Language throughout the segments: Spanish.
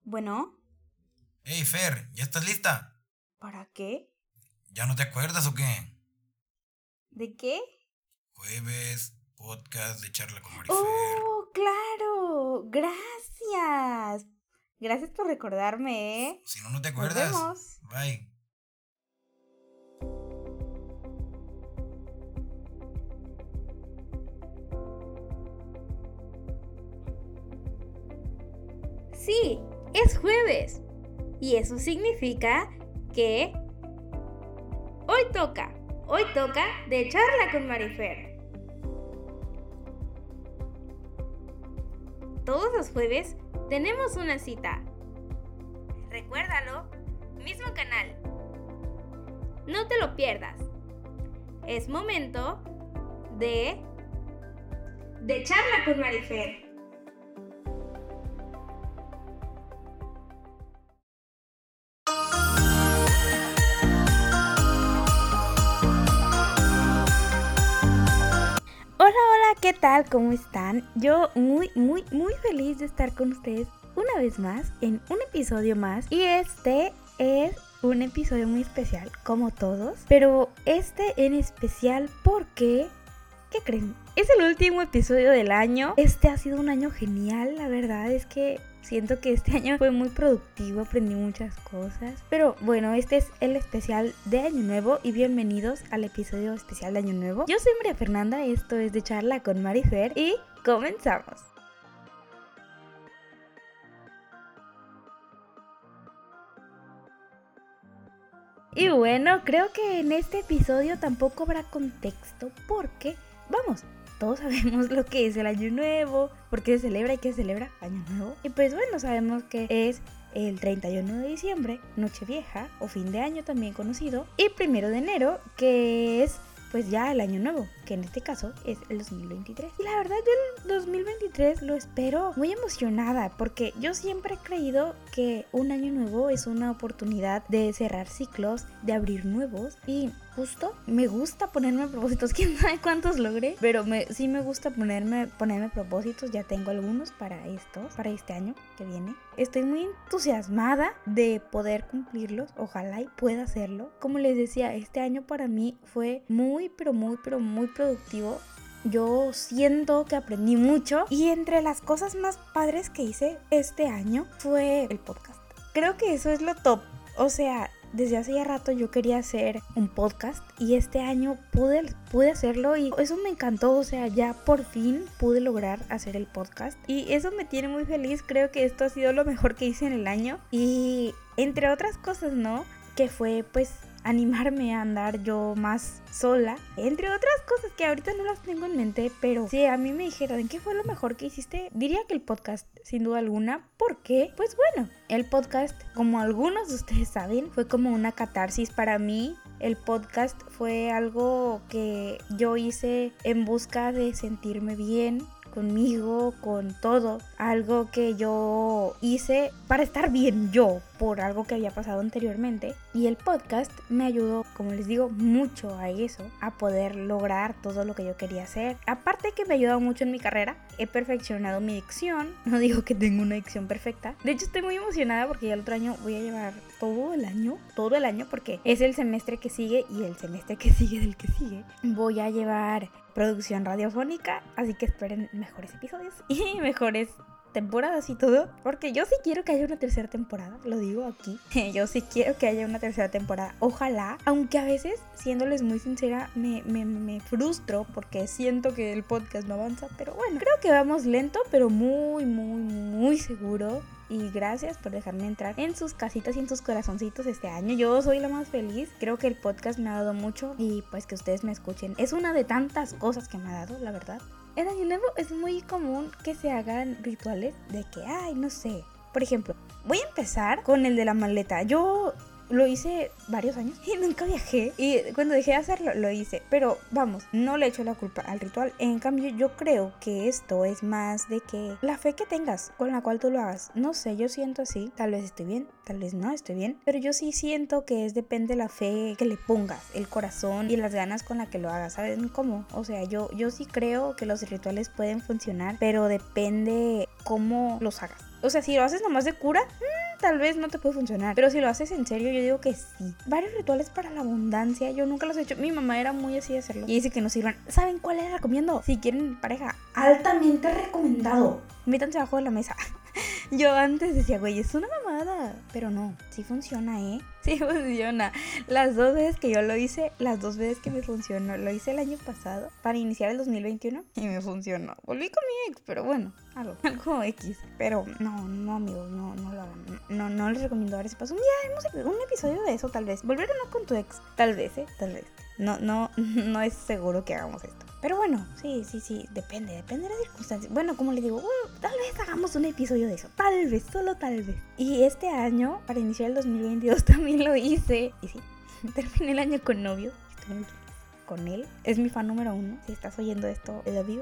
Bueno, Hey Fer, ¿ya estás lista? ¿para qué? ¿Ya no te acuerdas o qué? ¿De qué? Jueves, podcast de charla con Marifer. ¡Oh, claro! Gracias. Gracias por recordarme, ¿eh? Si no, no te Nos acuerdas. vemos. Bye. Sí, es jueves. Y eso significa que hoy toca de charla con Marifer. Todos los jueves tenemos una cita. Recuérdalo, mismo canal. No te lo pierdas. Es momento de charla con Marifer. Hola, ¿qué tal? ¿Cómo están? Yo muy feliz de estar con ustedes una vez más en un episodio más. Y este es un episodio muy especial, como todos. Pero este en especial porque, ¿qué creen? Es el último episodio del año. Este ha sido un año genial, la verdad es que siento que este año fue muy productivo, aprendí muchas cosas. Pero bueno, este es el especial de Año Nuevo y bienvenidos al episodio especial de Año Nuevo. Yo soy María Fernanda, esto es de charla con Marifer y comenzamos. Y bueno, creo que en este episodio tampoco habrá contexto porque, vamos, todos sabemos lo que es el Año Nuevo, por qué se celebra y qué se celebra Año Nuevo. Y pues bueno, sabemos que es el 31 de diciembre, Nochevieja o fin de año también conocido, y 1 de enero, que es pues ya el año nuevo, que en este caso es el 2023. Y la verdad yo el 2023 lo espero muy emocionada porque yo siempre he creído que un año nuevo es una oportunidad de cerrar ciclos, de abrir nuevos y justo me gusta ponerme propósitos, quién sabe cuántos logré, pero sí me gusta ponerme propósitos, ya tengo algunos para este año que viene. Estoy muy entusiasmada de poder cumplirlos, ojalá y pueda hacerlo. Como les decía, este año para mí fue muy productivo. Yo siento que aprendí mucho y entre las cosas más padres que hice este año fue el podcast. Creo que eso es lo top, o sea, desde hace ya rato yo quería hacer un podcast y este año pude hacerlo y eso me encantó, o sea, ya por fin pude lograr hacer el podcast y eso me tiene muy feliz. Creo que esto ha sido lo mejor que hice en el año y entre otras cosas, ¿no? Que fue pues animarme a andar yo más sola, entre otras cosas que ahorita no las tengo en mente, pero si a mí me dijeran ¿qué fue lo mejor que hiciste? Diría que el podcast, sin duda alguna, porque pues bueno, el podcast, como algunos de ustedes saben, fue como una catarsis para mí. El podcast fue algo que yo hice en busca de sentirme bien conmigo, con todo, algo que yo hice para estar bien yo por algo que había pasado anteriormente, y el podcast me ayudó, como les digo, mucho a eso, a poder lograr todo lo que yo quería hacer. Aparte que me ha ayudado mucho en mi carrera, he perfeccionado mi dicción, no digo que tengo una dicción perfecta, de hecho estoy muy emocionada porque ya el otro año voy a llevar todo el año porque es el semestre que sigue y el semestre que sigue del que sigue, voy a llevar producción radiofónica, así que esperen mejores episodios y mejores temporadas y todo, porque yo sí quiero que haya una tercera temporada, lo digo aquí, yo sí quiero que haya una tercera temporada, ojalá, aunque a veces, siéndoles muy sincera, me frustro porque siento que el podcast no avanza, pero bueno, creo que vamos lento, pero muy seguro. Y gracias por dejarme entrar en sus casitas y en sus corazoncitos este año. Yo soy la más feliz. Creo que el podcast me ha dado mucho y pues que ustedes me escuchen es una de tantas cosas que me ha dado, la verdad. En Año Nuevo es muy común que se hagan rituales de que, no sé. Por ejemplo, voy a empezar con el de la maleta. Yo lo hice varios años y nunca viajé. Y cuando dejé de hacerlo, lo hice. Pero vamos, no le echo la culpa al ritual. En cambio, yo creo que esto es más de que la fe que tengas con la cual tú lo hagas. No sé, yo siento así. Tal vez estoy bien, tal vez no estoy bien. Pero yo sí siento que depende de la fe que le pongas, el corazón y las ganas con la que lo hagas. ¿Saben cómo? O sea, yo sí creo que los rituales pueden funcionar, pero depende cómo los hagas. O sea, si lo haces nomás de cura, tal vez no te puede funcionar, pero si lo haces en serio, yo digo que sí. Varios rituales para la abundancia, yo nunca los he hecho. Mi mamá era muy así de hacerlo y dice que no sirvan. ¿Saben cuál les recomiendo? Si quieren pareja, altamente recomendado, métanse abajo de la mesa. Yo antes decía, güey, es una mamada, pero no, sí funciona, sí funciona. Las 2 veces que yo lo hice, las 2 veces que me funcionó, lo hice el año pasado para iniciar el 2021 y me funcionó. Volví con mi ex, pero bueno, algo X. Pero no amigos, no lo hagan. No les recomiendo dar ese paso. Un día hemos un episodio de eso, tal vez. Volver o no con tu ex, tal vez, tal vez. No es seguro que hagamos esto. Pero bueno, sí, depende de las circunstancias. Bueno, como les digo, tal vez hagamos un episodio de eso. Tal vez, solo tal vez. Y este año, para iniciar el 2022, también lo hice. Y sí, terminé el año con novio. Estoy muy feliz con él. Es mi fan número 1. Si estás oyendo esto, lo digo.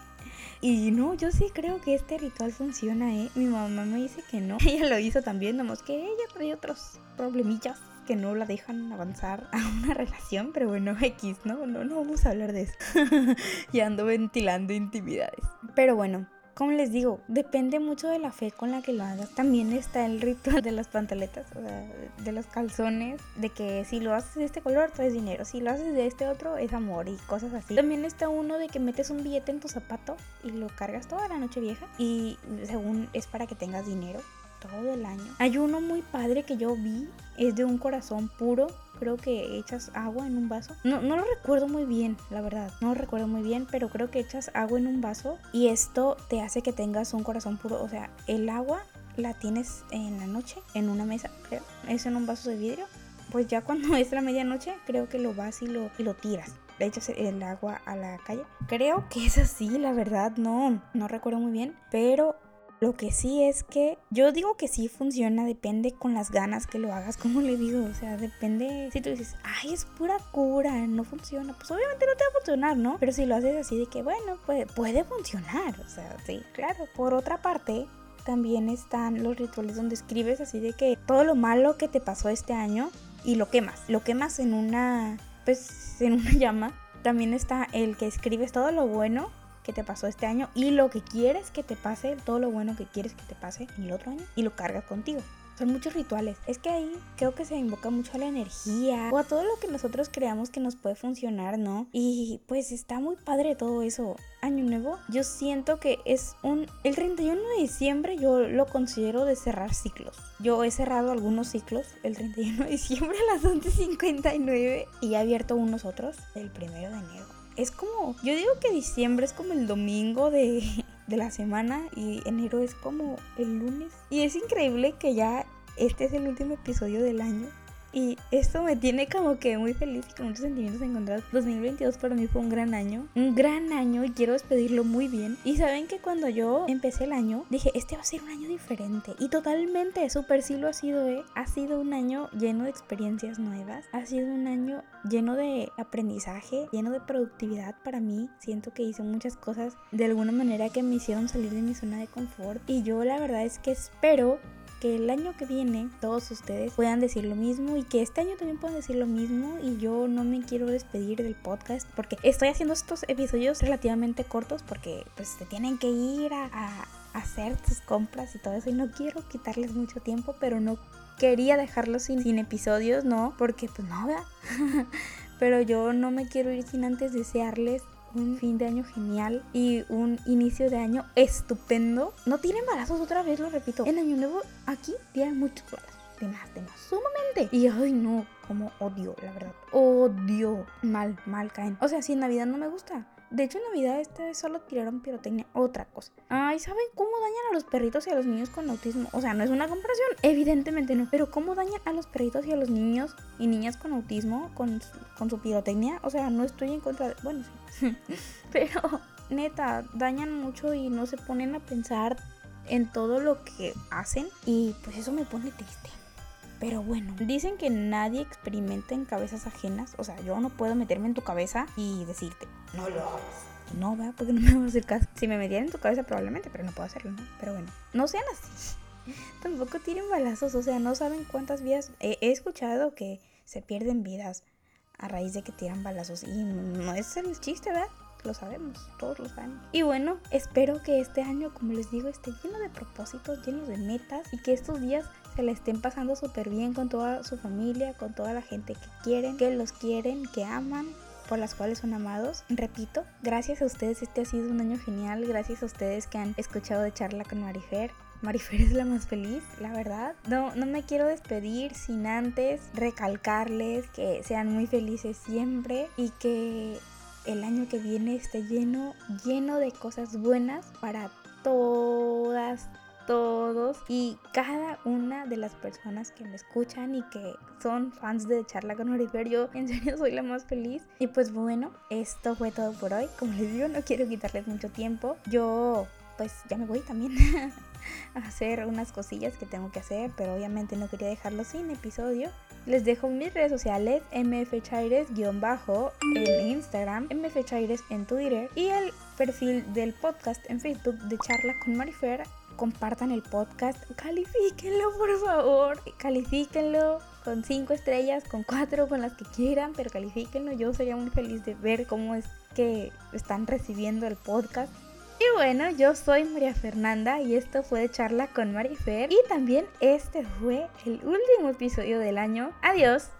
Y no, yo sí creo que este ritual funciona, Mi mamá me dice que no. Ella lo hizo también, nomás que ella trae otros problemillas que no la dejan avanzar a una relación, pero bueno, X, no vamos a hablar de eso. Ya ando ventilando intimidades. Pero bueno, como les digo, depende mucho de la fe con la que lo hagas. También está el ritual de las pantaletas, o sea, de los calzones, de que si lo haces de este color, traes dinero, si lo haces de este otro, es amor y cosas así. También está uno de que metes un billete en tu zapato y lo cargas toda la noche vieja y según es para que tengas dinero todo el año. Hay uno muy padre que yo vi, es de un corazón puro. Creo que echas agua en un vaso. No lo recuerdo muy bien, la verdad. No lo recuerdo muy bien, pero creo que echas agua en un vaso y esto te hace que tengas un corazón puro. O sea, el agua la tienes en la noche, en una mesa, creo. Es en un vaso de vidrio. Pues ya cuando es la medianoche, creo que lo vas y lo tiras. Le echas el agua a la calle. Creo que es así, la verdad. No recuerdo muy bien, pero lo que sí es que yo digo que sí funciona, depende con las ganas que lo hagas, como le digo, o sea, depende. Si tú dices, ay, es pura cura, no funciona, pues obviamente no te va a funcionar, ¿no? Pero si lo haces así de que, bueno, puede funcionar, o sea, sí, claro. Por otra parte, también están los rituales donde escribes así de que todo lo malo que te pasó este año y lo quemas en una llama. También está el que escribes todo lo bueno que te pasó este año y lo que quieres que te pase, todo lo bueno que quieres que te pase en el otro año y lo cargas contigo. Son muchos rituales. Es que ahí creo que se invoca mucho a la energía o a todo lo que nosotros creamos que nos puede funcionar, ¿no? Y pues está muy padre todo eso. Año nuevo, yo siento que es el 31 de diciembre yo lo considero de cerrar ciclos. Yo he cerrado algunos ciclos el 31 de diciembre a las 11:59 y he abierto unos otros el 1 de enero. Es como, yo digo que diciembre es como el domingo de la semana y enero es como el lunes. Y es increíble que ya este es el último episodio del año. Y esto me tiene como que muy feliz y con muchos sentimientos encontrados. 2022 para mí fue un gran año y quiero despedirlo muy bien. Y saben que cuando yo empecé el año dije, este va a ser un año diferente. Y totalmente, súper sí lo ha sido, Ha sido un año lleno de experiencias nuevas. Ha sido un año lleno de aprendizaje, lleno de productividad para mí. Siento que hice muchas cosas de alguna manera que me hicieron salir de mi zona de confort. Y yo la verdad es que espero que el año que viene todos ustedes puedan decir lo mismo y que este año también puedan decir lo mismo. Y yo no me quiero despedir del podcast porque estoy haciendo estos episodios relativamente cortos porque pues te tienen que ir a hacer tus compras y todo eso y no quiero quitarles mucho tiempo, pero no quería dejarlos sin episodios, no, porque pues no, ¿verdad? Pero yo no me quiero ir sin antes desearles un fin de año genial y un inicio de año estupendo. No tienen embarazos, otra vez lo repito. En año nuevo aquí tienen muchos embarazos, demás, sumamente. Y ay no, como odio, la verdad. Odio. Mal caen. O sea, si en Navidad no me gusta. De hecho, en Navidad esta vez solo tiraron pirotecnia, otra cosa. Ay, ¿saben cómo dañan a los perritos y a los niños con autismo? O sea, no es una comparación, evidentemente no. Pero ¿cómo dañan a los perritos y a los niños y niñas con autismo con su pirotecnia? O sea, no estoy en contra de... Bueno, sí. Pero, neta, dañan mucho y no se ponen a pensar en todo lo que hacen. Y pues eso me pone triste. Pero bueno, dicen que nadie experimenta en cabezas ajenas. O sea, yo no puedo meterme en tu cabeza y decirte, no lo hagas. No, ¿verdad? Porque no me va a hacer caso. Si me metiera en tu cabeza probablemente, pero no puedo hacerlo, ¿no? Pero bueno, no sean así. Tampoco tiren balazos, o sea, no saben cuántas vidas. He escuchado que se pierden vidas a raíz de que tiran balazos. Y no es el chiste, ¿verdad? Lo sabemos, todos lo sabemos. Y bueno, espero que este año, como les digo, esté lleno de propósitos, lleno de metas y que estos días se la estén pasando súper bien con toda su familia, con toda la gente que los quieren, que aman, por las cuales son amados. Repito, gracias a ustedes este ha sido un año genial, gracias a ustedes que han escuchado de Charla con Marifer. Marifer es la más feliz, la verdad. No me quiero despedir sin antes recalcarles que sean muy felices siempre y que el año que viene esté lleno de cosas buenas para todas, todos y cada una de las personas que me escuchan y que son fans de Charla con Marifer. Yo en serio soy la más feliz. Y pues bueno, esto fue todo por hoy. Como les digo, no quiero quitarles mucho tiempo. Yo pues ya me voy también a hacer unas cosillas que tengo que hacer, pero obviamente no quería dejarlo sin episodio. Les dejo mis redes sociales, mfchaires- en Instagram, mfchaires en Twitter y el perfil del podcast en Facebook de Charla con Marifer. Compartan el podcast, califíquenlo por favor, califíquenlo con 5 estrellas, con 4, con las que quieran, pero califíquenlo. Yo sería muy feliz de ver cómo es que están recibiendo el podcast. Y bueno, yo soy María Fernanda y esto fue de Charla con Marifer. Y también este fue el último episodio del año. Adiós.